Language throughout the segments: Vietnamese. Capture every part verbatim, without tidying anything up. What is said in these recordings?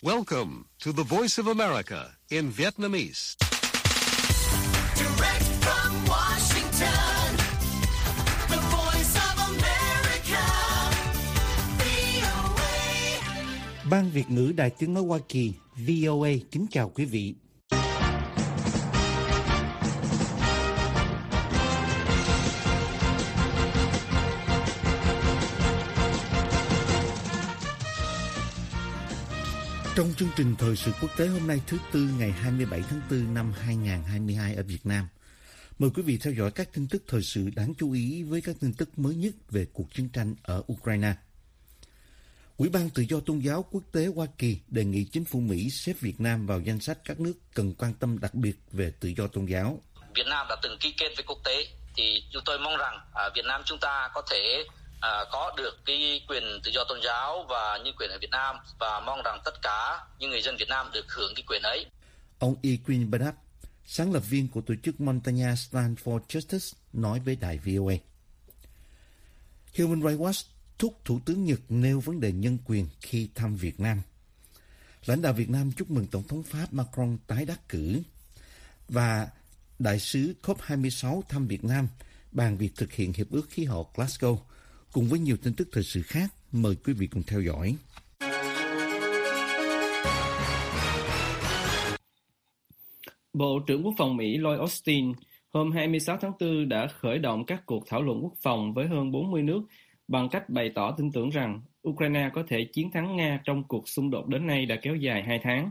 Welcome to the Voice of America in Vietnamese. Direct from Washington, the Voice of America, vê o a. Ban Việt ngữ Đài Tiếng nói Hoa Kỳ vê o a kính chào quý vị. Trong chương trình thời sự quốc tế hôm nay thứ Tư ngày hai mươi bảy tháng tư năm hai nghìn không trăm hai mươi hai ở Việt Nam, mời quý vị theo dõi các tin tức thời sự đáng chú ý với các tin tức mới nhất về cuộc chiến tranh ở Ukraine. Ủy ban Tự do Tôn giáo Quốc tế Hoa Kỳ đề nghị chính phủ Mỹ xếp Việt Nam vào danh sách các nước cần quan tâm đặc biệt về tự do tôn giáo. Việt Nam đã từng ký kết với quốc tế, thì chúng tôi mong rằng à, Việt Nam chúng ta có thể à, có được cái quyền tự do tôn giáo và nhân quyền ở Việt Nam, và mong rằng tất cả những người dân Việt Nam được hưởng cái quyền ấy. Ông E. Quinn Bernard, sáng lập viên của tổ chức Montana Stand for Justice, nói với đài vê o a. Human Rights Watch thúc Thủ tướng Nhật nêu vấn đề nhân quyền khi thăm Việt Nam. Lãnh đạo Việt Nam chúc mừng Tổng thống Pháp Macron tái đắc cử. Và Đại sứ C O P hai mươi sáu thăm Việt Nam bàn việc thực hiện Hiệp ước Khí hậu Glasgow, cùng với nhiều tin tức thời sự khác. Mời quý vị cùng theo dõi. Bộ trưởng Quốc phòng Mỹ Lloyd Austin hôm hai mươi sáu tháng tư đã khởi động các cuộc thảo luận quốc phòng với hơn bốn mươi nước bằng cách bày tỏ tin tưởng rằng Ukraine có thể chiến thắng Nga trong cuộc xung đột đến nay đã kéo dài hai tháng.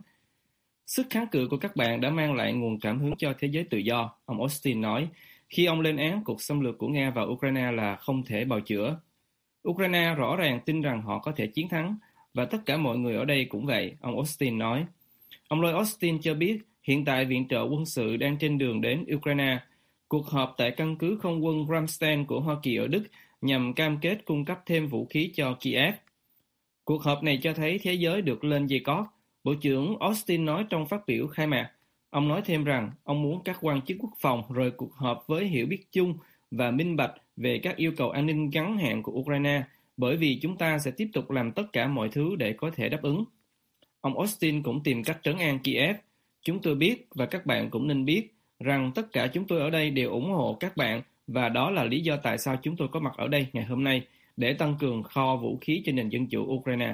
Sức kháng cự của các bạn đã mang lại nguồn cảm hứng cho thế giới tự do, ông Austin nói, khi ông lên án cuộc xâm lược của Nga vào Ukraine là không thể bào chữa. Ukraine rõ ràng tin rằng họ có thể chiến thắng, và tất cả mọi người ở đây cũng vậy, ông Austin nói. Ông Lloyd Austin cho biết hiện tại viện trợ quân sự đang trên đường đến Ukraine. Cuộc họp tại căn cứ không quân Ramstein của Hoa Kỳ ở Đức nhằm cam kết cung cấp thêm vũ khí cho Kiev. Cuộc họp này cho thấy thế giới được lên dây cót, Bộ trưởng Austin nói trong phát biểu khai mạc. Ông nói thêm rằng ông muốn các quan chức quốc phòng rời cuộc họp với hiểu biết chung và minh bạch về các yêu cầu an ninh ngắn hạn của Ukraine, bởi vì chúng ta sẽ tiếp tục làm tất cả mọi thứ để có thể đáp ứng. Ông Austin cũng tìm cách trấn an Kiev. Chúng tôi biết, và các bạn cũng nên biết, rằng tất cả chúng tôi ở đây đều ủng hộ các bạn, và đó là lý do tại sao chúng tôi có mặt ở đây ngày hôm nay, để tăng cường kho vũ khí cho nền dân chủ Ukraine.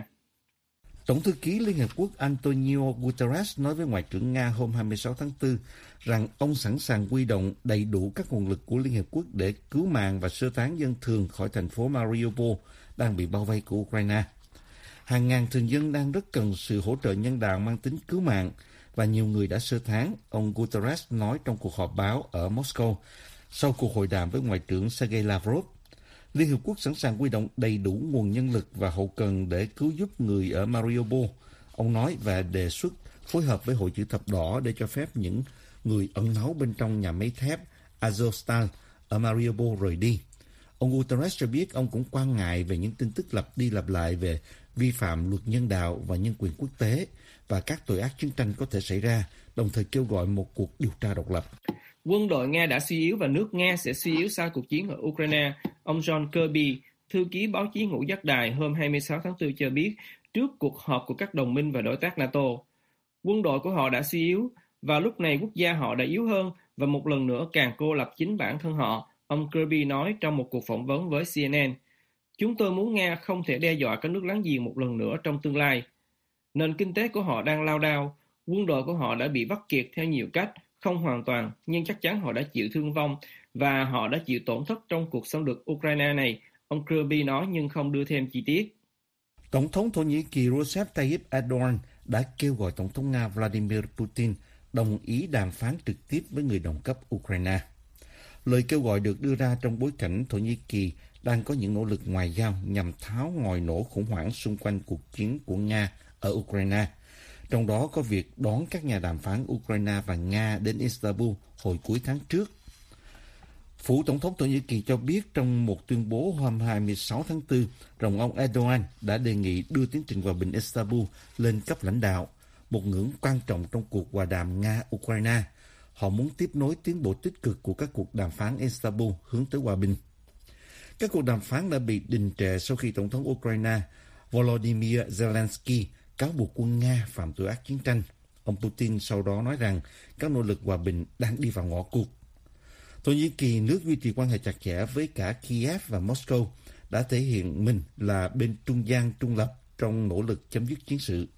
Tổng thư ký Liên Hợp Quốc Antonio Guterres nói với Ngoại trưởng Nga hôm hai mươi sáu tháng tư rằng ông sẵn sàng huy động đầy đủ các nguồn lực của Liên Hợp Quốc để cứu mạng và sơ tán dân thường khỏi thành phố Mariupol đang bị bao vây của Ukraine. Hàng ngàn thường dân đang rất cần sự hỗ trợ nhân đạo mang tính cứu mạng, và nhiều người đã sơ tán, ông Guterres nói trong cuộc họp báo ở Moscow sau cuộc hội đàm với Ngoại trưởng Sergei Lavrov. Liên Hợp Quốc sẵn sàng huy động đầy đủ nguồn nhân lực và hậu cần để cứu giúp người ở Mariupol, ông nói, và đề xuất phối hợp với Hội Chữ Thập Đỏ để cho phép những người ẩn náu bên trong nhà máy thép Azovstal ở Mariupol rời đi. Ông Guterres cho biết ông cũng quan ngại về những tin tức lặp đi lặp lại về vi phạm luật nhân đạo và nhân quyền quốc tế và các tội ác chiến tranh có thể xảy ra, đồng thời kêu gọi một cuộc điều tra độc lập. Quân đội Nga đã suy yếu và nước Nga sẽ suy yếu sau cuộc chiến ở Ukraine, ông John Kirby, thư ký báo chí ngũ giác đài hôm hai mươi sáu tháng tư cho biết trước cuộc họp của các đồng minh và đối tác NATO. Quân đội của họ đã suy yếu, và lúc này quốc gia họ đã yếu hơn và một lần nữa càng cô lập chính bản thân họ, ông Kirby nói trong một cuộc phỏng vấn với C N N. Chúng tôi muốn Nga không thể đe dọa các nước láng giềng một lần nữa trong tương lai. Nền kinh tế của họ đang lao đao, quân đội của họ đã bị vắt kiệt theo nhiều cách, không hoàn toàn, nhưng chắc chắn họ đã chịu thương vong và họ đã chịu tổn thất trong cuộc xâm lược Ukraine này, ông Kirby nói nhưng không đưa thêm chi tiết. Tổng thống Thổ Nhĩ Kỳ Recep Tayyip Erdogan đã kêu gọi Tổng thống Nga Vladimir Putin đồng ý đàm phán trực tiếp với người đồng cấp Ukraine. Lời kêu gọi được đưa ra trong bối cảnh Thổ Nhĩ Kỳ đang có những nỗ lực ngoại giao nhằm tháo ngòi nổ khủng hoảng xung quanh cuộc chiến của Nga ở Ukraine. Trong đó có việc đón các nhà đàm phán Ukraine và Nga đến Istanbul hồi cuối tháng trước. Phủ Tổng thống Thổ Nhĩ Kỳ cho biết trong một tuyên bố hôm hai mươi sáu tháng tư rằng ông Erdogan đã đề nghị đưa tiến trình hòa bình Istanbul lên cấp lãnh đạo, một ngưỡng quan trọng trong cuộc hòa đàm Nga-Ukraine. Họ muốn tiếp nối tiến bộ tích cực của các cuộc đàm phán Istanbul hướng tới hòa bình. Các cuộc đàm phán đã bị đình trệ sau khi Tổng thống Ukraine Volodymyr Zelensky cáo buộc quân Nga phạm tội ác chiến tranh. Ông Putin sau đó nói rằng các nỗ lực hòa bình đang đi vào ngõ cụt. Thổ Nhĩ Kỳ, nước duy trì quan hệ chặt chẽ với cả Kiev và Moscow, đã thể hiện mình là bên trung gian trung lập trong nỗ lực chấm dứt chiến sự.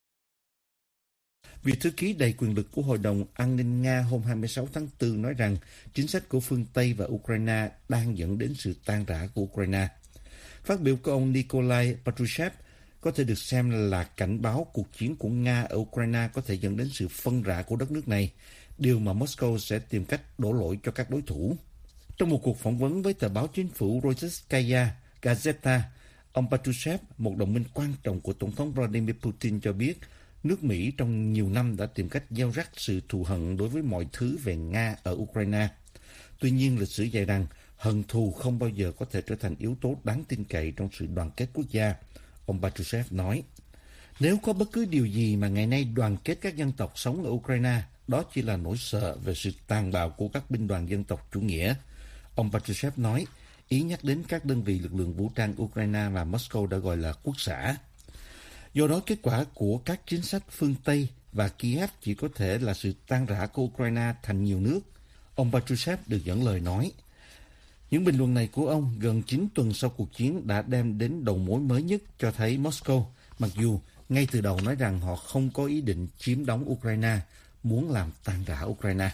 Vị thư ký đầy quyền lực của Hội đồng An ninh Nga hôm hai mươi sáu tháng tư nói rằng chính sách của phương Tây và Ukraine đang dẫn đến sự tan rã của Ukraine. Phát biểu của ông Nikolai Patrushev có thể được xem là cảnh báo cuộc chiến của Nga ở Ukraine có thể dẫn đến sự phân rã của đất nước này, điều mà Moscow sẽ tìm cách đổ lỗi cho các đối thủ. Trong một cuộc phỏng vấn với tờ báo chính phủ Rossiyskaya Gazeta, ông Patrushev, một đồng minh quan trọng của Tổng thống Vladimir Putin, cho biết nước Mỹ trong nhiều năm đã tìm cách gieo rắc sự thù hận đối với mọi thứ về Nga ở Ukraine. Tuy nhiên, lịch sử dạy rằng hận thù không bao giờ có thể trở thành yếu tố đáng tin cậy trong sự đoàn kết quốc gia. Ông Patrushev nói, nếu có bất cứ điều gì mà ngày nay đoàn kết các dân tộc sống ở Ukraine, đó chỉ là nỗi sợ về sự tàn bạo của các binh đoàn dân tộc chủ nghĩa. Ông Patrushev nói, ý nhắc đến các đơn vị lực lượng vũ trang Ukraine mà Moscow đã gọi là quốc xã. Do đó, kết quả của các chính sách phương Tây và Kiev chỉ có thể là sự tan rã của Ukraine thành nhiều nước. Ông Patrushev được dẫn lời nói, những bình luận này của ông gần chín tuần sau cuộc chiến đã đem đến đầu mối mới nhất cho thấy Moscow, mặc dù ngay từ đầu nói rằng họ không có ý định chiếm đóng Ukraine, muốn làm tan rã Ukraine.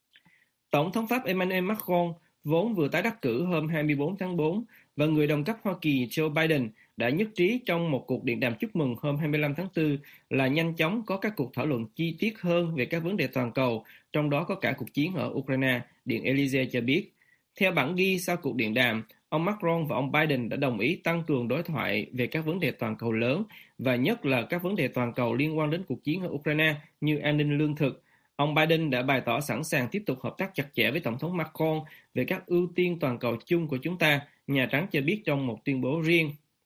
Tổng thống Pháp Emmanuel Macron vốn vừa tái đắc cử hôm hai mươi bốn tháng tư và người đồng cấp Hoa Kỳ Joe Biden đã nhất trí trong một cuộc điện đàm chúc mừng hôm hai mươi lăm tháng tư là nhanh chóng có các cuộc thảo luận chi tiết hơn về các vấn đề toàn cầu, trong đó có cả cuộc chiến ở Ukraine, Điện Elysee cho biết. Theo bản ghi sau cuộc điện đàm, ông Macron và ông Biden đã đồng ý tăng cường đối thoại về các vấn đề toàn cầu lớn và nhất là các vấn đề toàn cầu liên quan đến cuộc chiến ở Ukraine như an ninh lương thực. Ông Biden đã bày tỏ sẵn sàng tiếp tục hợp tác chặt chẽ với Tổng thống Macron về các ưu tiên toàn cầu chung của chúng ta, Nhà Trắng cho biết trong một tuyên bố riêng.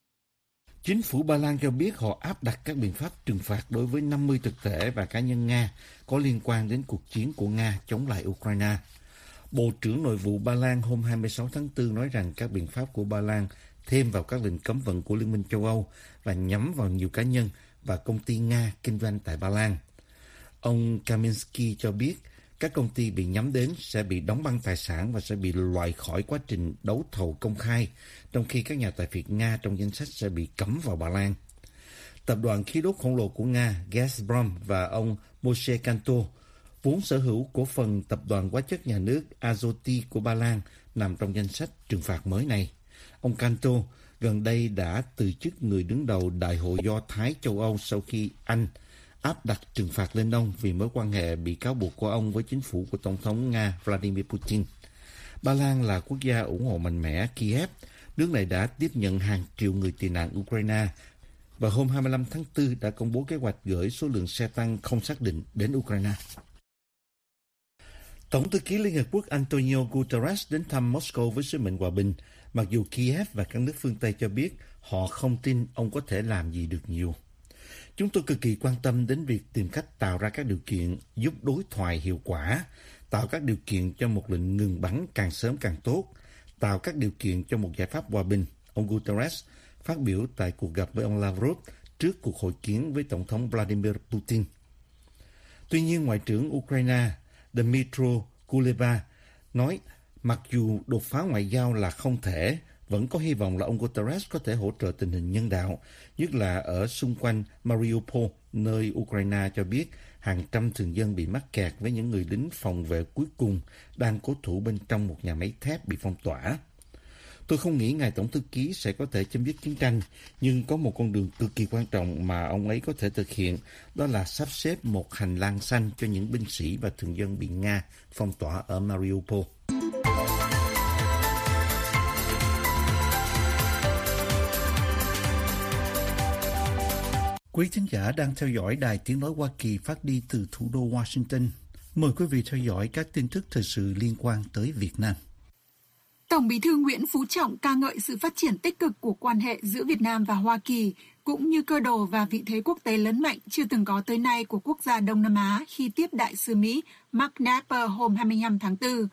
Chính phủ Ba Lan cho biết họ áp đặt các biện pháp trừng phạt đối với năm mươi thực thể và cá nhân Nga có liên quan đến cuộc chiến của Nga chống lại Ukraine. Bộ trưởng Nội vụ Ba Lan hôm hai mươi sáu tháng tư nói rằng các biện pháp của Ba Lan thêm vào các lệnh cấm vận của Liên minh châu Âu và nhắm vào nhiều cá nhân và công ty Nga kinh doanh tại Ba Lan. Ông Kaminsky cho biết các công ty bị nhắm đến sẽ bị đóng băng tài sản và sẽ bị loại khỏi quá trình đấu thầu công khai, trong khi các nhà tài phiệt Nga trong danh sách sẽ bị cấm vào Ba Lan. Tập đoàn khí đốt khổng lồ của Nga Gazprom và ông Moshe Kanto, vốn sở hữu cổ phần tập đoàn hóa chất nhà nước Azoty của Ba Lan, nằm trong danh sách trừng phạt mới này. Ông Kanto gần đây đã từ chức người đứng đầu Đại hội Do Thái châu Âu sau khi Anh áp đặt trừng phạt lên ông vì mối quan hệ bị cáo buộc của ông với chính phủ của Tổng thống Nga Vladimir Putin. Ba Lan là quốc gia ủng hộ mạnh mẽ Kiev. Nước này đã tiếp nhận hàng triệu người tị nạn Ukraine và hôm hai mươi lăm tháng tư đã công bố kế hoạch gửi số lượng xe tăng không xác định đến Ukraine. Tổng thư ký Liên Hợp Quốc Antonio Guterres đến thăm Moscow với sứ mệnh hòa bình, mặc dù Kiev và các nước phương Tây cho biết họ không tin ông có thể làm gì được nhiều. Chúng tôi cực kỳ quan tâm đến việc tìm cách tạo ra các điều kiện giúp đối thoại hiệu quả, tạo các điều kiện cho một lệnh ngừng bắn càng sớm càng tốt, tạo các điều kiện cho một giải pháp hòa bình, ông Guterres phát biểu tại cuộc gặp với ông Lavrov trước cuộc hội kiến với Tổng thống Vladimir Putin. Tuy nhiên, Ngoại trưởng Ukraine Dmytro Kuleba nói mặc dù đột phá ngoại giao là không thể, vẫn có hy vọng là ông Guterres có thể hỗ trợ tình hình nhân đạo, nhất là ở xung quanh Mariupol, nơi Ukraine cho biết hàng trăm thường dân bị mắc kẹt với những người lính phòng vệ cuối cùng đang cố thủ bên trong một nhà máy thép bị phong tỏa. Tôi không nghĩ ngài Tổng thư ký sẽ có thể chấm dứt chiến tranh, nhưng có một con đường cực kỳ quan trọng mà ông ấy có thể thực hiện, đó là sắp xếp một hành lang xanh cho những binh sĩ và thường dân bị Nga phong tỏa ở Mariupol. Quý thính giả đang theo dõi Đài Tiếng nói Hoa Kỳ phát đi từ thủ đô Washington. Mời quý vị theo dõi các tin tức thời sự liên quan tới Việt Nam. Tổng Bí thư Nguyễn Phú Trọng ca ngợi sự phát triển tích cực của quan hệ giữa Việt Nam và Hoa Kỳ, cũng như cơ đồ và vị thế quốc tế lớn mạnh chưa từng có tới nay của quốc gia Đông Nam Á khi tiếp đại sứ Mỹ Mark Knapper hôm hai mươi lăm tháng tư.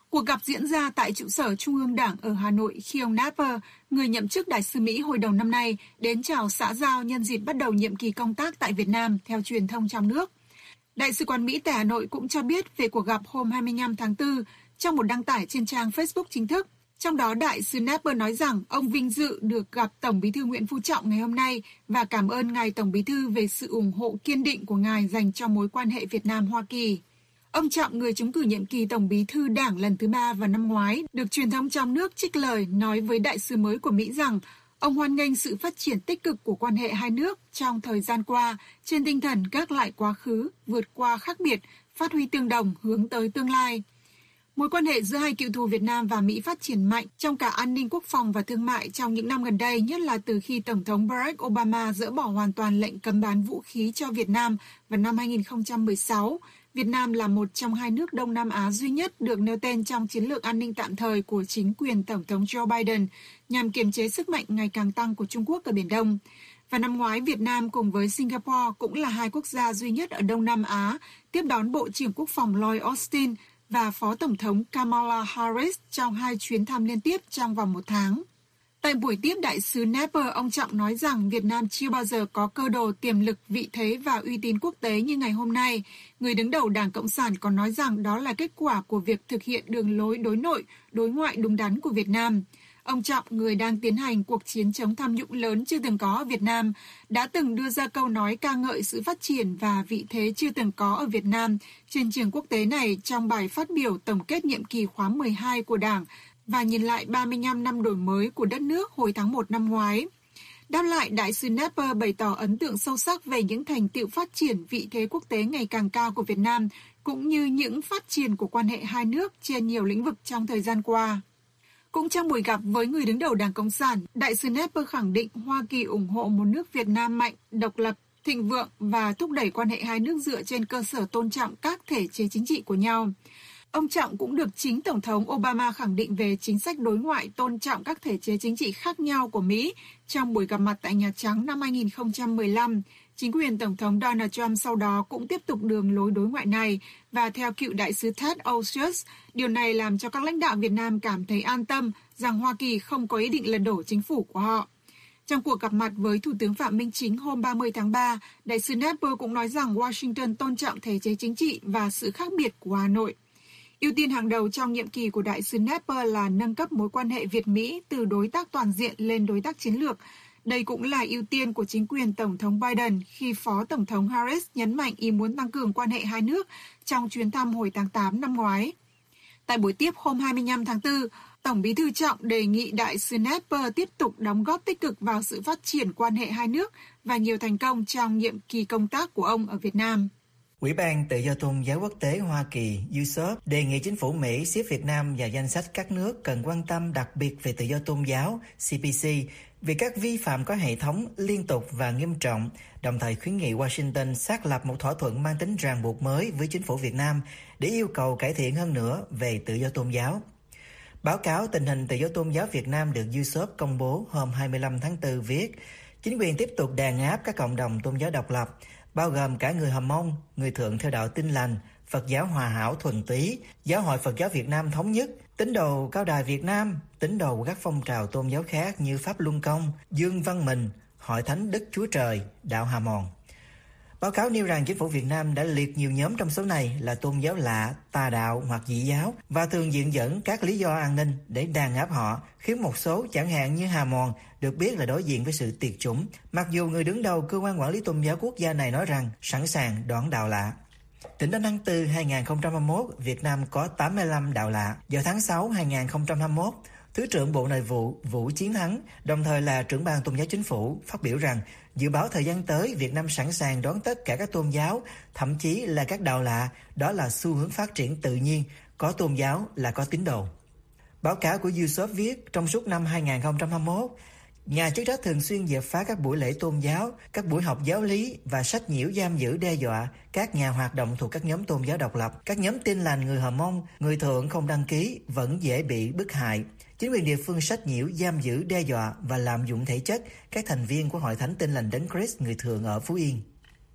Cuộc gặp diễn ra tại trụ sở Trung ương Đảng ở Hà Nội khi ông Napper, người nhậm chức đại sứ Mỹ hồi đầu năm nay, đến chào xã giao nhân dịp bắt đầu nhiệm kỳ công tác tại Việt Nam theo truyền thông trong nước. Đại sứ quán Mỹ tại Hà Nội cũng cho biết về cuộc gặp hôm hai mươi lăm tháng tư trong một đăng tải trên trang Facebook chính thức. Trong đó, đại sứ Napper nói rằng ông vinh dự được gặp Tổng bí thư Nguyễn Phú Trọng ngày hôm nay và cảm ơn ngài Tổng bí thư về sự ủng hộ kiên định của ngài dành cho mối quan hệ Việt Nam-Hoa Kỳ. Ông Trọng, người trúng cử nhiệm kỳ Tổng bí thư Đảng lần thứ ba vào năm ngoái, được truyền thông trong nước trích lời nói với đại sứ mới của Mỹ rằng ông hoan nghênh sự phát triển tích cực của quan hệ hai nước trong thời gian qua trên tinh thần gác lại quá khứ, vượt qua khác biệt, phát huy tương đồng hướng tới tương lai. Mối quan hệ giữa hai cựu thù Việt Nam và Mỹ phát triển mạnh trong cả an ninh quốc phòng và thương mại trong những năm gần đây, nhất là từ khi Tổng thống Barack Obama dỡ bỏ hoàn toàn lệnh cấm bán vũ khí cho Việt Nam vào năm hai nghìn không trăm mười sáu. Việt Nam là một trong hai nước Đông Nam Á duy nhất được nêu tên trong chiến lược an ninh tạm thời của chính quyền Tổng thống Joe Biden nhằm kiềm chế sức mạnh ngày càng tăng của Trung Quốc ở Biển Đông. Và năm ngoái, Việt Nam cùng với Singapore cũng là hai quốc gia duy nhất ở Đông Nam Á tiếp đón Bộ trưởng Quốc phòng Lloyd Austin và Phó Tổng thống Kamala Harris trong hai chuyến thăm liên tiếp trong vòng một tháng. Tại buổi tiếp đại sứ Napper, ông Trọng nói rằng Việt Nam chưa bao giờ có cơ đồ, tiềm lực, vị thế và uy tín quốc tế như ngày hôm nay. Người đứng đầu Đảng Cộng sản còn nói rằng đó là kết quả của việc thực hiện đường lối đối nội, đối ngoại đúng đắn của Việt Nam. Ông Trọng, người đang tiến hành cuộc chiến chống tham nhũng lớn chưa từng có ở Việt Nam, đã từng đưa ra câu nói ca ngợi sự phát triển và vị thế chưa từng có ở Việt Nam trên trường quốc tế này trong bài phát biểu tổng kết nhiệm kỳ khóa mười hai của Đảng và nhìn lại ba mươi lăm năm đổi mới của đất nước hồi tháng một năm ngoái. Đáp lại, đại sứ Napper bày tỏ ấn tượng sâu sắc về những thành tựu phát triển vị thế quốc tế ngày càng cao của Việt Nam, cũng như những phát triển của quan hệ hai nước trên nhiều lĩnh vực trong thời gian qua. Cũng trong buổi gặp với người đứng đầu Đảng Cộng sản, đại sứ Napper khẳng định Hoa Kỳ ủng hộ một nước Việt Nam mạnh, độc lập, thịnh vượng và thúc đẩy quan hệ hai nước dựa trên cơ sở tôn trọng các thể chế chính trị của nhau. Ông Trọng cũng được chính Tổng thống Obama khẳng định về chính sách đối ngoại tôn trọng các thể chế chính trị khác nhau của Mỹ trong buổi gặp mặt tại Nhà Trắng năm hai nghìn không trăm mười lăm. Chính quyền Tổng thống Donald Trump sau đó cũng tiếp tục đường lối đối ngoại này và theo cựu đại sứ Ted Osius, điều này làm cho các lãnh đạo Việt Nam cảm thấy an tâm rằng Hoa Kỳ không có ý định lật đổ chính phủ của họ. Trong cuộc gặp mặt với Thủ tướng Phạm Minh Chính hôm ba mươi tháng ba, đại sứ Napper cũng nói rằng Washington tôn trọng thể chế chính trị và sự khác biệt của Hà Nội. Ưu tiên hàng đầu trong nhiệm kỳ của đại sứ Napper là nâng cấp mối quan hệ Việt-Mỹ từ đối tác toàn diện lên đối tác chiến lược. Đây cũng là ưu tiên của chính quyền Tổng thống Biden khi Phó Tổng thống Harris nhấn mạnh ý muốn tăng cường quan hệ hai nước trong chuyến thăm hồi tháng tám năm ngoái. Tại buổi tiếp hôm hai mươi lăm tháng tư, Tổng bí thư Trọng đề nghị đại sứ Napper tiếp tục đóng góp tích cực vào sự phát triển quan hệ hai nước và nhiều thành công trong nhiệm kỳ công tác của ông ở Việt Nam. Ủy ban Tự do Tôn giáo Quốc tế Hoa Kỳ U S O P đề nghị chính phủ Mỹ xếp Việt Nam vào danh sách các nước cần quan tâm đặc biệt về tự do tôn giáo C P C vì các vi phạm có hệ thống, liên tục và nghiêm trọng, đồng thời khuyến nghị Washington xác lập một thỏa thuận mang tính ràng buộc mới với chính phủ Việt Nam để yêu cầu cải thiện hơn nữa về tự do tôn giáo. Báo cáo tình hình tự do tôn giáo Việt Nam được U S O P công bố hôm hai mươi lăm tháng tư viết, chính quyền tiếp tục đàn áp các cộng đồng tôn giáo độc lập, bao gồm cả người Hờ Mông, người Thượng theo đạo Tin Lành, Phật giáo Hòa Hảo Thuần Túy, Giáo hội Phật giáo Việt Nam Thống Nhất, Tín đồ Cao Đài Việt Nam, tín đồ của các phong trào tôn giáo khác như Pháp Luân Công, Dương Văn Mình, Hội Thánh Đức Chúa Trời, đạo Hà Mòn. Báo cáo nêu rằng chính phủ Việt Nam đã liệt nhiều nhóm trong số này là tôn giáo lạ, tà đạo hoặc dị giáo và thường viện dẫn các lý do an ninh để đàn áp họ, khiến một số chẳng hạn như Hà Mòn được biết là đối diện với sự tiệt chủng, mặc dù người đứng đầu cơ quan quản lý tôn giáo quốc gia này nói rằng sẵn sàng đón đạo lạ. Tính đến tháng tư hai nghìn không trăm hai mươi mốt, Việt Nam có tám mươi lăm đạo lạ. Vào tháng sáu hai nghìn không trăm hai mươi mốt, Thứ trưởng Bộ Nội vụ Vũ Chiến Thắng, đồng thời là trưởng ban tôn giáo chính phủ, phát biểu rằng dự báo thời gian tới Việt Nam sẵn sàng đón tất cả các tôn giáo, thậm chí là các đạo lạ, đó là xu hướng phát triển tự nhiên, có tôn giáo là có tín đồ. Báo cáo của U S O P viết trong suốt năm hai nghìn không trăm hai mươi mốt, nhà chức trách thường xuyên dẹp phá các buổi lễ tôn giáo, các buổi học giáo lý và sách nhiễu giam giữ đe dọa các nhà hoạt động thuộc các nhóm tôn giáo độc lập. Các nhóm Tin Lành, người Hờ Mông, người Thượng không đăng ký vẫn dễ bị bức hại. Chính quyền địa phương sách nhiễu, giam giữ, đe dọa và lạm dụng thể chất các thành viên của Hội Thánh Tin Lành Đấng Christ người Thượng ở Phú Yên.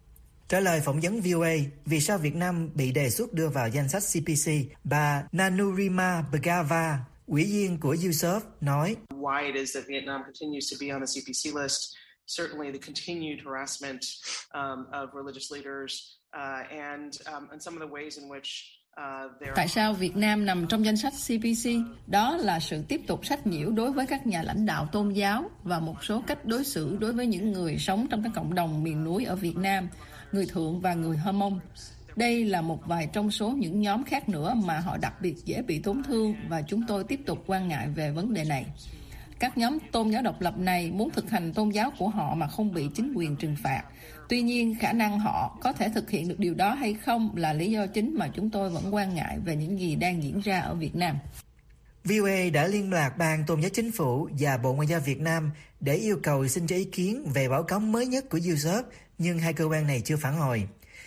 Trả lời phỏng vấn vê o a vì sao Việt Nam bị đề xuất đưa vào danh sách xê pê xê, bà Nanurima Bhagava, ủy viên của u ét o pê, nói: Why it is that Vietnam continues to be on the xê pê xê list? Certainly the continued harassment um, of religious leaders uh, and um, and some of the ways in which Tại sao Việt Nam nằm trong danh sách xê pê xê? Đó là sự tiếp tục sách nhiễu đối với các nhà lãnh đạo tôn giáo và một số cách đối xử đối với những người sống trong các cộng đồng miền núi ở Việt Nam, người Thượng và người Hơ Mông. Đây là một vài trong số những nhóm khác nữa mà họ đặc biệt dễ bị tổn thương và chúng tôi tiếp tục quan ngại về vấn đề này. Các nhóm tôn giáo độc lập này muốn thực hành tôn giáo của họ mà không bị chính quyền trừng phạt. Tuy nhiên, khả năng họ có thể thực hiện được điều đó hay không là lý do chính mà chúng tôi vẫn quan ngại về những gì đang diễn ra ở Việt Nam. vê o a đã liên lạc Ban Tôn giáo Chính phủ và Bộ Ngoại giao Việt Nam để yêu cầu xin cho ý kiến về báo cáo mới nhất của u ét o pê, nhưng hai cơ quan này chưa phản hồi.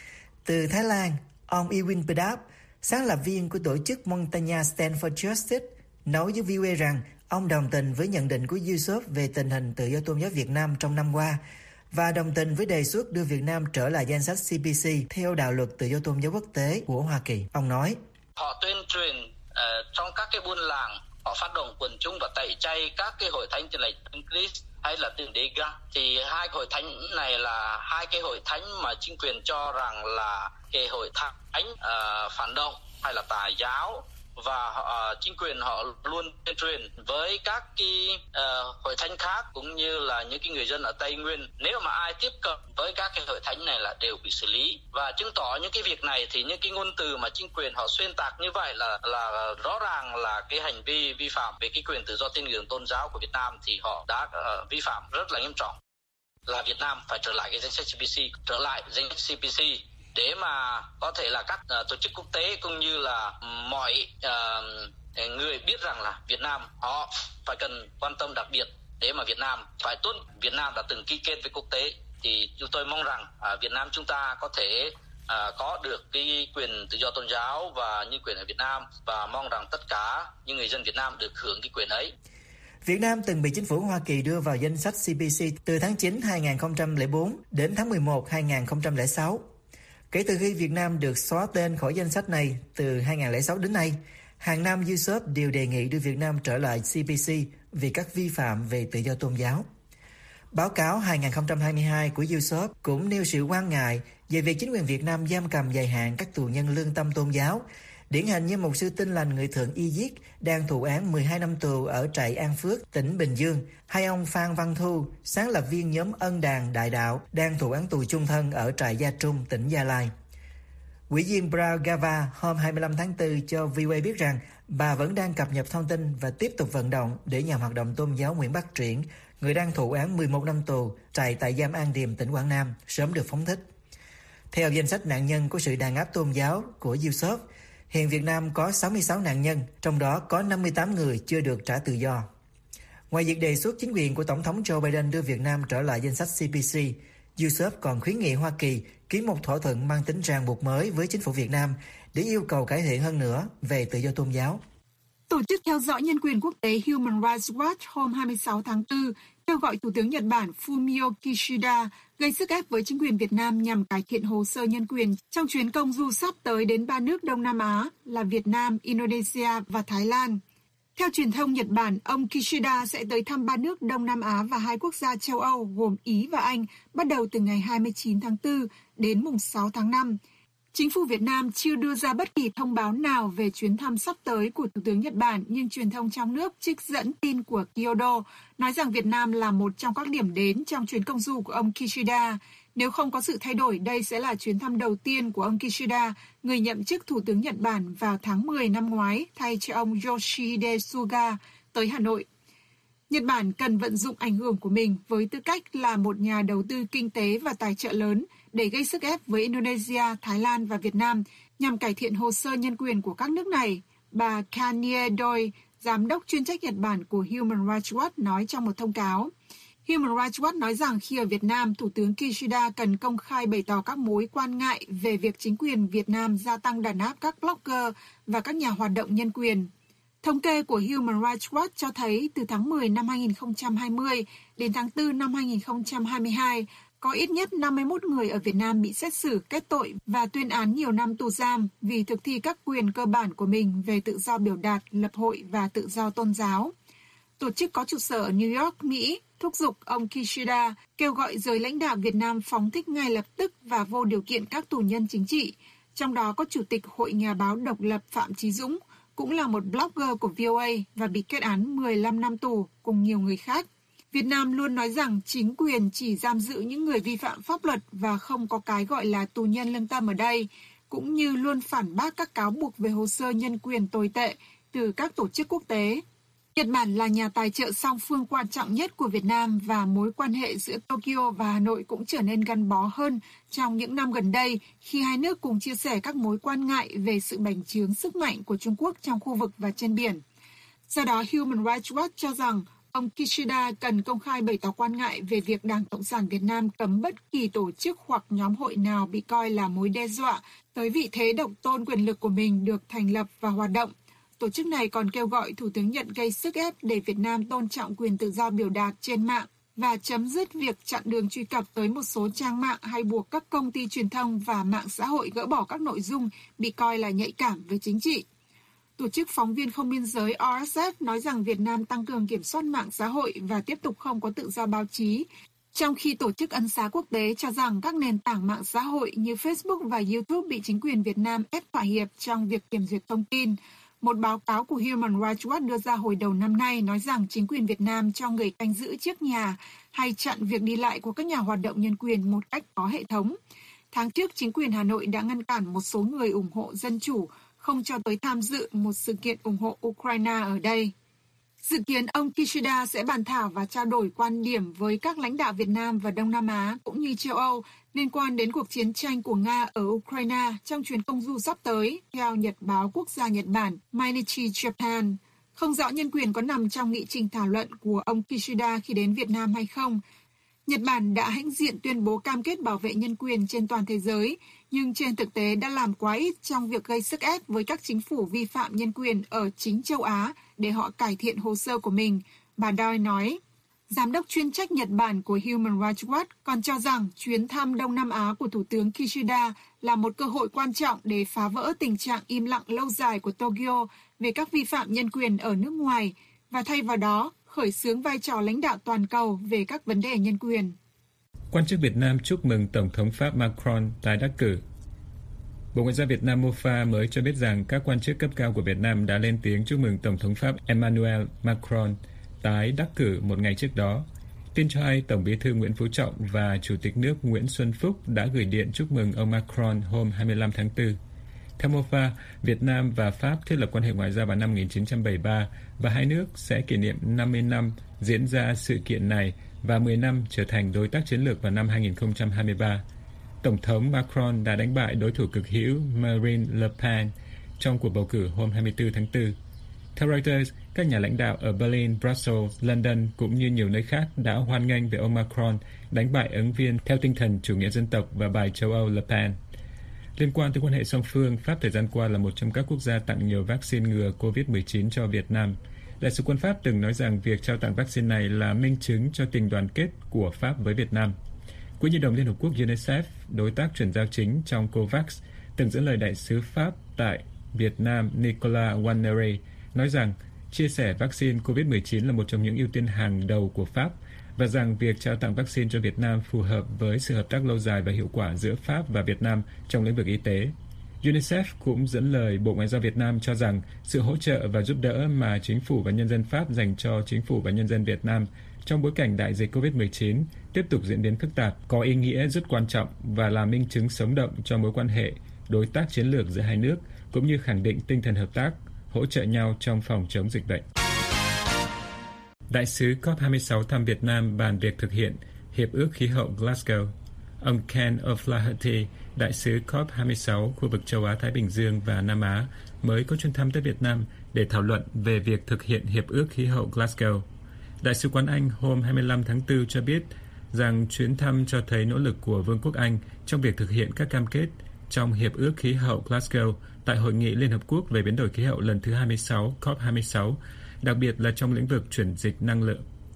Từ Thái Lan, ông Ewin Pedap, sáng lập viên của tổ chức Montagne Stand for Justice, nói với vê o a rằng ông đồng tình với nhận định của u ét o pê về tình hình tự do tôn giáo Việt Nam trong năm qua và đồng tình với đề xuất đưa Việt Nam trở lại danh sách xê pê xê theo đạo luật tự do tôn giáo quốc tế của Hoa Kỳ. Ông nói: Họ tuyên truyền uh, trong các cái buôn làng, họ phát động quần chúng và tẩy chay các cái hội thánh như là Christ hay là Tượng Đế Ga. Thì hai hội thánh này là hai cái hội thánh mà chính quyền cho rằng là cái hội thánh uh, phản động hay là tà giáo, và uh, chính quyền họ luôn tuyên truyền với các cái uh, hội thánh khác cũng như là những cái người dân ở Tây Nguyên, nếu mà ai tiếp cận với các cái hội thánh này là đều bị xử lý. Và chứng tỏ những cái việc này thì những cái ngôn từ mà chính quyền họ xuyên tạc như vậy là là rõ ràng là cái hành vi vi phạm về cái quyền tự do tín ngưỡng tôn giáo của Việt Nam, thì họ đã uh, vi phạm rất là nghiêm trọng. Là Việt Nam phải trở lại cái danh sách xê pê xê, trở lại danh sách xê pê xê để mà có thể là các uh, tổ chức quốc tế cũng như là mọi uh, người biết rằng là Việt Nam họ phải cần quan tâm đặc biệt để mà Việt Nam phải tuân. Việt Nam đã từng ký kết với quốc tế, thì chúng tôi mong rằng uh, Việt Nam chúng ta có thể uh, có được cái quyền tự do tôn giáo và nhân quyền ở Việt Nam, và mong rằng tất cả những người dân Việt Nam được hưởng cái quyền ấy. Việt Nam từng bị chính phủ Hoa Kỳ đưa vào danh sách xê pê xê từ tháng chín năm hai nghìn không trăm lẻ bốn đến tháng mười một năm hai nghìn không trăm lẻ sáu. Kể từ khi Việt Nam được xóa tên khỏi danh sách này từ hai nghìn không trăm lẻ sáu đến nay, hàng năm u ét o pê đều đề nghị đưa Việt Nam trở lại xê pê xê vì các vi phạm về tự do tôn giáo. Báo cáo hai nghìn không trăm hai mươi hai của u ét o pê cũng nêu sự quan ngại về việc chính quyền Việt Nam giam cầm dài hạn các tù nhân lương tâm tôn giáo, điển hình như mục sư Tin Lành người Thượng Y Diết đang thụ án mười hai năm tù ở trại An Phước, tỉnh Bình Dương, hay ông Phan Văn Thu, sáng lập viên nhóm Ân Đàn Đại Đạo, đang thụ án tù chung thân ở trại Gia Trung, tỉnh Gia Lai. Ủy viên Bhagava hôm hai mươi lăm tháng tư cho vê o a biết rằng bà vẫn đang cập nhật thông tin và tiếp tục vận động để nhà hoạt động tôn giáo Nguyễn Bắc Triển, người đang thụ án mười một năm tù, trại tại giam An Điềm, tỉnh Quảng Nam, sớm được phóng thích. Theo danh sách nạn nhân của sự đàn áp tôn giáo của u ét o pê, hiện Việt Nam có sáu mươi sáu nạn nhân, trong đó có năm mươi tám người chưa được trả tự do. Ngoài việc đề xuất chính quyền của Tổng thống Joe Biden đưa Việt Nam trở lại danh sách xê pê xê, u ét o pê còn khuyến nghị Hoa Kỳ ký một thỏa thuận mang tính ràng buộc mới với chính phủ Việt Nam để yêu cầu cải thiện hơn nữa về tự do tôn giáo. Tổ chức theo dõi nhân quyền quốc tế Human Rights Watch hôm hai mươi sáu tháng tư kêu gọi Thủ tướng Nhật Bản Fumio Kishida gây sức ép với chính quyền Việt Nam nhằm cải thiện hồ sơ nhân quyền trong chuyến công du sắp tới đến ba nước Đông Nam Á là Việt Nam, Indonesia và Thái Lan. Theo truyền thông Nhật Bản, ông Kishida sẽ tới thăm ba nước Đông Nam Á và hai quốc gia châu Âu gồm Ý và Anh bắt đầu từ ngày hai mươi chín tháng tư đến mùng sáu tháng năm. Chính phủ Việt Nam chưa đưa ra bất kỳ thông báo nào về chuyến thăm sắp tới của Thủ tướng Nhật Bản, nhưng truyền thông trong nước trích dẫn tin của Kyodo nói rằng Việt Nam là một trong các điểm đến trong chuyến công du của ông Kishida. Nếu không có sự thay đổi, đây sẽ là chuyến thăm đầu tiên của ông Kishida, người nhậm chức Thủ tướng Nhật Bản vào tháng mười năm ngoái, thay cho ông Yoshihide Suga tới Hà Nội. Nhật Bản cần vận dụng ảnh hưởng của mình với tư cách là một nhà đầu tư kinh tế và tài trợ lớn để gây sức ép với Indonesia, Thái Lan và Việt Nam nhằm cải thiện hồ sơ nhân quyền của các nước này. Bà Kanye Doi, giám đốc chuyên trách Nhật Bản của Human Rights Watch nói trong một thông cáo. Human Rights Watch nói rằng khi ở Việt Nam, Thủ tướng Kishida cần công khai bày tỏ các mối quan ngại về việc chính quyền Việt Nam gia tăng đàn áp các blogger và các nhà hoạt động nhân quyền. Thống kê của Human Rights Watch cho thấy từ tháng mười năm hai nghìn không trăm hai mươi đến tháng tư năm hai nghìn không trăm hai mươi hai, có ít nhất năm mươi mốt người ở Việt Nam bị xét xử, kết tội và tuyên án nhiều năm tù giam vì thực thi các quyền cơ bản của mình về tự do biểu đạt, lập hội và tự do tôn giáo. Tổ chức có trụ sở ở New York, Mỹ, thúc giục ông Kishida kêu gọi giới lãnh đạo Việt Nam phóng thích ngay lập tức và vô điều kiện các tù nhân chính trị, trong đó có Chủ tịch Hội Nhà báo độc lập Phạm Chí Dũng, cũng là một blogger của vê o a và bị kết án mười lăm năm tù cùng nhiều người khác. Việt Nam luôn nói rằng chính quyền chỉ giam giữ những người vi phạm pháp luật và không có cái gọi là tù nhân lương tâm ở đây, cũng như luôn phản bác các cáo buộc về hồ sơ nhân quyền tồi tệ từ các tổ chức quốc tế. Nhật Bản là nhà tài trợ song phương quan trọng nhất của Việt Nam và mối quan hệ giữa Tokyo và Hà Nội cũng trở nên gắn bó hơn trong những năm gần đây khi hai nước cùng chia sẻ các mối quan ngại về sự bành trướng sức mạnh của Trung Quốc trong khu vực và trên biển. Do đó, Human Rights Watch cho rằng ông Kishida cần công khai bày tỏ quan ngại về việc Đảng Cộng sản Việt Nam cấm bất kỳ tổ chức hoặc nhóm hội nào bị coi là mối đe dọa tới vị thế độc tôn quyền lực của mình được thành lập và hoạt động. Tổ chức này còn kêu gọi Thủ tướng Nhật gây sức ép để Việt Nam tôn trọng quyền tự do biểu đạt trên mạng và chấm dứt việc chặn đường truy cập tới một số trang mạng hay buộc các công ty truyền thông và mạng xã hội gỡ bỏ các nội dung bị coi là nhạy cảm với chính trị. Tổ chức Phóng viên Không Biên giới R S F nói rằng Việt Nam tăng cường kiểm soát mạng xã hội và tiếp tục không có tự do báo chí, trong khi Tổ chức Ân xá Quốc tế cho rằng các nền tảng mạng xã hội như Facebook và YouTube bị chính quyền Việt Nam ép thỏa hiệp trong việc kiểm duyệt thông tin. Một báo cáo của Human Rights Watch đưa ra hồi đầu năm nay nói rằng chính quyền Việt Nam cho người canh giữ trước nhà hay chặn việc đi lại của các nhà hoạt động nhân quyền một cách có hệ thống. Tháng trước, chính quyền Hà Nội đã ngăn cản một số người ủng hộ dân chủ không cho tới tham dự một sự kiện ủng hộ Ukraine ở đây. Dự kiến ông Kishida sẽ bàn thảo và trao đổi quan điểm với các lãnh đạo Việt Nam và Đông Nam Á cũng như châu Âu liên quan đến cuộc chiến tranh của Nga ở Ukraine trong chuyến công du sắp tới, theo Nhật báo Quốc gia Nhật Bản Mainichi Japan. Không rõ nhân quyền có nằm trong nghị trình thảo luận của ông Kishida khi đến Việt Nam hay không. Nhật Bản đã hãnh diện tuyên bố cam kết bảo vệ nhân quyền trên toàn thế giới, nhưng trên thực tế đã làm quá ít trong việc gây sức ép với các chính phủ vi phạm nhân quyền ở chính châu Á để họ cải thiện hồ sơ của mình, bà Doi nói. Giám đốc chuyên trách Nhật Bản của Human Rights Watch còn cho rằng chuyến thăm Đông Nam Á của Thủ tướng Kishida là một cơ hội quan trọng để phá vỡ tình trạng im lặng lâu dài của Tokyo về các vi phạm nhân quyền ở nước ngoài và thay vào đó khởi xướng vai trò lãnh đạo toàn cầu về các vấn đề nhân quyền. Quan chức Việt Nam chúc mừng Tổng thống Pháp Macron tái đắc cử. Bộ Ngoại giao Việt Nam mô pha mới cho biết rằng các quan chức cấp cao của Việt Nam đã lên tiếng chúc mừng Tổng thống Pháp Emmanuel Macron tái đắc cử một ngày trước đó. Tin cho hay Tổng bí thư Nguyễn Phú Trọng và Chủ tịch nước Nguyễn Xuân Phúc đã gửi điện chúc mừng ông Macron hôm hai mươi lăm tháng tư. Theo mô pha, Việt Nam và Pháp thiết lập quan hệ ngoại giao vào năm một nghìn chín trăm bảy mươi ba và hai nước sẽ kỷ niệm năm mươi năm diễn ra sự kiện này và mười năm trở thành đối tác chiến lược vào năm hai nghìn không trăm hai mươi ba. Tổng thống Macron đã đánh bại đối thủ cực hữu Marine Le Pen trong cuộc bầu cử hôm hai mươi tư tháng tư. Theo Reuters, các nhà lãnh đạo ở Berlin, Brussels, London cũng như nhiều nơi khác đã hoan nghênh về ông Macron đánh bại ứng viên theo tinh thần chủ nghĩa dân tộc và bài châu Âu Le Pen. Liên quan tới quan hệ song phương, Pháp thời gian qua là một trong các quốc gia tặng nhiều vaccine ngừa covid mười chín cho Việt Nam. Đại sứ quân Pháp từng nói rằng việc trao tặng vaccine này là minh chứng cho tình đoàn kết của Pháp với Việt Nam. Quỹ Nhi đồng Liên Hợp Quốc UNICEF, đối tác chuyển giao chính trong COVAX, từng dẫn lời đại sứ Pháp tại Việt Nam Nicolas Wannery nói rằng chia sẻ vaccine covid mười chín là một trong những ưu tiên hàng đầu của Pháp và rằng việc trao tặng vaccine cho Việt Nam phù hợp với sự hợp tác lâu dài và hiệu quả giữa Pháp và Việt Nam trong lĩnh vực y tế. UNICEF cũng dẫn lời Bộ Ngoại giao Việt Nam cho rằng sự hỗ trợ và giúp đỡ mà chính phủ và nhân dân Pháp dành cho chính phủ và nhân dân Việt Nam trong bối cảnh đại dịch covid mười chín tiếp tục diễn biến phức tạp có ý nghĩa rất quan trọng và là minh chứng sống động cho mối quan hệ đối tác chiến lược giữa hai nước, cũng như khẳng định tinh thần hợp tác, hỗ trợ nhau trong phòng chống dịch bệnh. Đại sứ cốp hai mươi sáu thăm Việt Nam bàn việc thực hiện Hiệp ước Khí hậu Glasgow. Ông Ken O'Flaherty, đại sứ cốp hai mươi sáu khu vực châu Á-Thái Bình Dương và Nam Á, mới có chuyến thăm tới Việt Nam để thảo luận về việc thực hiện Hiệp ước Khí hậu Glasgow. Đại sứ quán Anh hôm hai mươi lăm tháng tư cho biết rằng chuyến thăm cho thấy nỗ lực của Vương quốc Anh trong việc thực hiện các cam kết trong Hiệp ước Khí hậu Glasgow tại Hội nghị Liên Hợp Quốc về biến đổi khí hậu lần thứ hai mươi sáu, cốp hai mươi sáu, đặc biệt là trong lĩnh vực chuyển dịch năng lượng.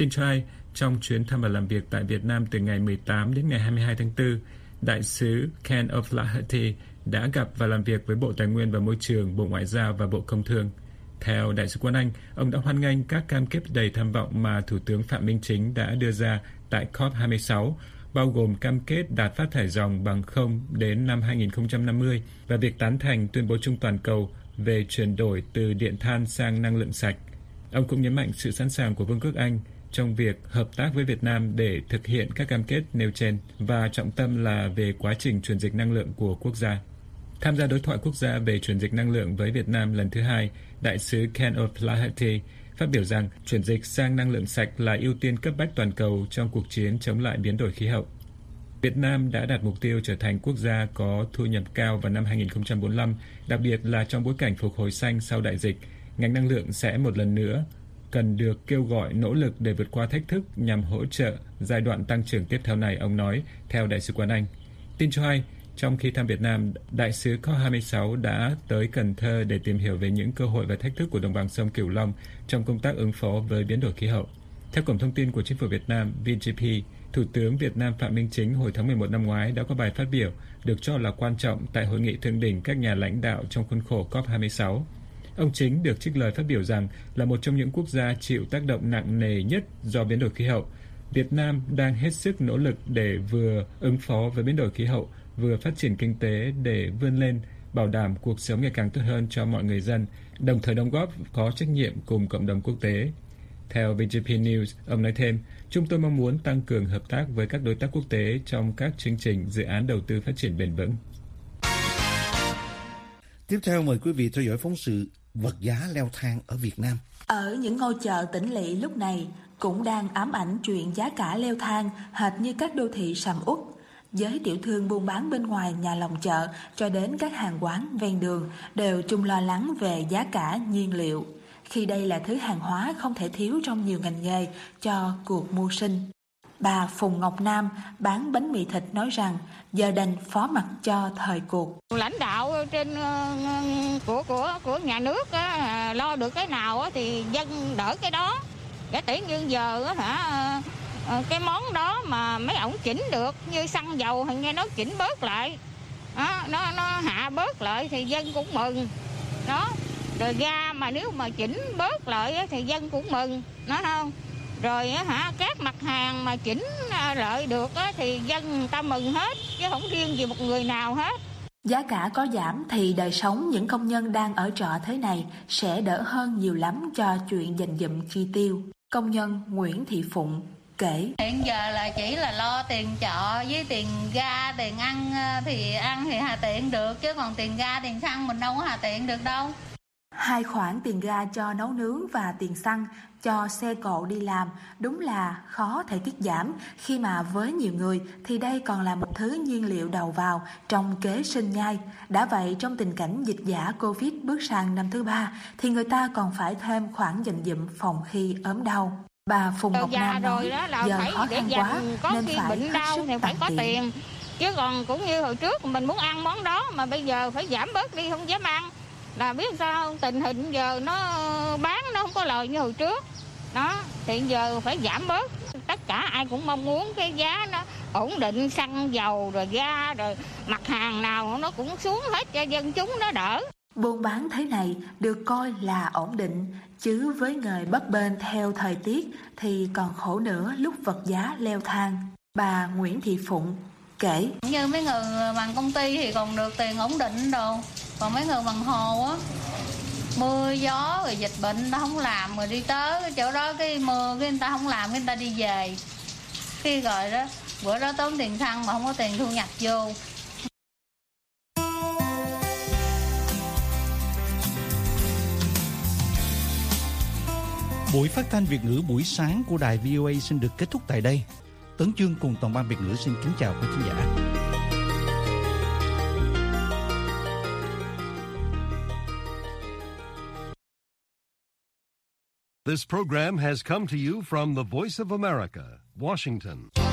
Tin cho hay, trong chuyến thăm và làm việc tại Việt Nam từ ngày mười tám đến ngày hai mươi hai tháng tư, Đại sứ Ken O'Flaherty đã gặp và làm việc với Bộ Tài nguyên và Môi trường, Bộ Ngoại giao và Bộ Công Thương. Theo Đại sứ quán Anh, ông đã hoan nghênh các cam kết đầy tham vọng mà Thủ tướng Phạm Minh Chính đã đưa ra tại C O P hai mươi sáu, bao gồm cam kết đạt phát thải ròng bằng không đến năm hai không năm mươi và việc tán thành tuyên bố chung toàn cầu về chuyển đổi từ điện than sang năng lượng sạch. Ông cũng nhấn mạnh sự sẵn sàng của Vương quốc Anh trong việc hợp tác với Việt Nam để thực hiện các cam kết nêu trên và trọng tâm là về quá trình chuyển dịch năng lượng của quốc gia. Tham gia đối thoại quốc gia về chuyển dịch năng lượng với Việt Nam lần thứ hai, Đại sứ Ken O'Flaherty phát biểu rằng chuyển dịch sang năng lượng sạch là ưu tiên cấp bách toàn cầu trong cuộc chiến chống lại biến đổi khí hậu. Việt Nam đã đặt mục tiêu trở thành quốc gia có thu nhập cao vào năm hai không bốn lăm, đặc biệt là trong bối cảnh phục hồi xanh sau đại dịch. Ngành năng lượng sẽ một lần nữa cần được kêu gọi nỗ lực để vượt qua thách thức nhằm hỗ trợ giai đoạn tăng trưởng tiếp theo này, ông nói, theo Đại sứ quán Anh. Tin cho hay, trong khi thăm Việt Nam, Đại sứ C O P hai mươi sáu đã tới Cần Thơ để tìm hiểu về những cơ hội và thách thức của đồng bằng sông Cửu Long trong công tác ứng phó với biến đổi khí hậu. Theo Cổng Thông tin của Chính phủ Việt Nam V G P, Thủ tướng Việt Nam Phạm Minh Chính hồi tháng mười một năm ngoái đã có bài phát biểu được cho là quan trọng tại hội nghị thượng đỉnh các nhà lãnh đạo trong khuôn khổ C O P hai mươi sáu. Ông Chính được trích lời phát biểu rằng là một trong những quốc gia chịu tác động nặng nề nhất do biến đổi khí hậu. Việt Nam đang hết sức nỗ lực để vừa ứng phó với biến đổi khí hậu, vừa phát triển kinh tế để vươn lên, bảo đảm cuộc sống ngày càng tốt hơn cho mọi người dân, đồng thời đóng góp có trách nhiệm cùng cộng đồng quốc tế. Theo V G P News, ông nói thêm, chúng tôi mong muốn tăng cường hợp tác với các đối tác quốc tế trong các chương trình dự án đầu tư phát triển bền vững. Tiếp theo mời quý vị theo dõi phóng sự vật giá leo thang ở Việt Nam. Ở những ngôi chợ tỉnh lỵ lúc này cũng đang ám ảnh chuyện giá cả leo thang hệt như các đô thị sầm uất. Giới tiểu thương buôn bán bên ngoài nhà lòng chợ cho đến các hàng quán ven đường đều chung lo lắng về giá cả nhiên liệu, khi đây là thứ hàng hóa không thể thiếu trong nhiều ngành nghề cho cuộc mưu sinh. Bà Phùng Ngọc Nam bán bánh mì thịt nói rằng giờ đành phó mặc cho thời cuộc. Lãnh đạo trên của của của nhà nước á, lo được cái nào á, thì dân đỡ cái đó. Cái tỷ nhiên giờ á, hả cái món đó mà mấy ổng chỉnh được như xăng dầu thì nghe nói chỉnh bớt lại, đó, nó nó hạ bớt lại thì dân cũng mừng đó. Rồi ga mà nếu mà chỉnh bớt lại thì dân cũng mừng, nói không. Rồi hả các mặt hàng mà chỉnh lợi được thì dân người ta mừng hết, chứ không riêng gì một người nào hết. Giá cả có giảm thì đời sống những công nhân đang ở trọ thế này sẽ đỡ hơn nhiều lắm cho chuyện dành dụm chi tiêu. Công nhân Nguyễn Thị Phụng kể. Hiện giờ là chỉ là lo tiền trọ với tiền ga, tiền ăn thì ăn thì hà tiện được, chứ còn tiền ga, tiền xăng mình đâu có hà tiện được đâu. Hai khoản tiền ga cho nấu nướng và tiền xăng cho xe cộ đi làm đúng là khó thể tiết giảm, khi mà với nhiều người thì đây còn là một thứ nhiên liệu đầu vào trong kế sinh nhai. Đã vậy, trong tình cảnh dịch giả Covid bước sang năm thứ ba thì người ta còn phải thêm khoản dành dụm phòng khi ốm đau. Bà Phùng Ngọc Nam nói giờ khó khăn quá nên phải hết sức phải có tiền. tiền. Chứ còn cũng như hồi trước mình muốn ăn món đó mà bây giờ phải giảm bớt đi, không dám ăn. Là biết sao tình hình giờ nó bán nó không có lời như hồi trước đó, thì giờ phải giảm bớt. Tất cả ai cũng mong muốn cái giá nó ổn định, xăng dầu rồi ga rồi mặt hàng nào nó cũng xuống hết cho dân chúng nó đỡ. Buôn bán thế này được coi là ổn định, chứ với người bấp bênh theo thời tiết thì còn khổ nữa lúc vật giá leo thang. Bà Nguyễn Thị Phụng kể. Như mấy người bằng công ty thì còn được tiền ổn định đồ, còn mấy người bằng hồ á, mưa gió rồi dịch bệnh người ta không làm, rồi đi tới cái chỗ đó cái mưa cái người ta không làm, cái người ta đi về, khi rồi đó bữa đó tốn tiền xăng mà không có tiền thu nhập vô. Buổi phát thanh Việt ngữ buổi sáng của đài vê o a xin được kết thúc tại đây. Tấn Chương cùng toàn ban Việt ngữ xin kính chào quý khán giả. This program has come to you from the Voice of America, Washington.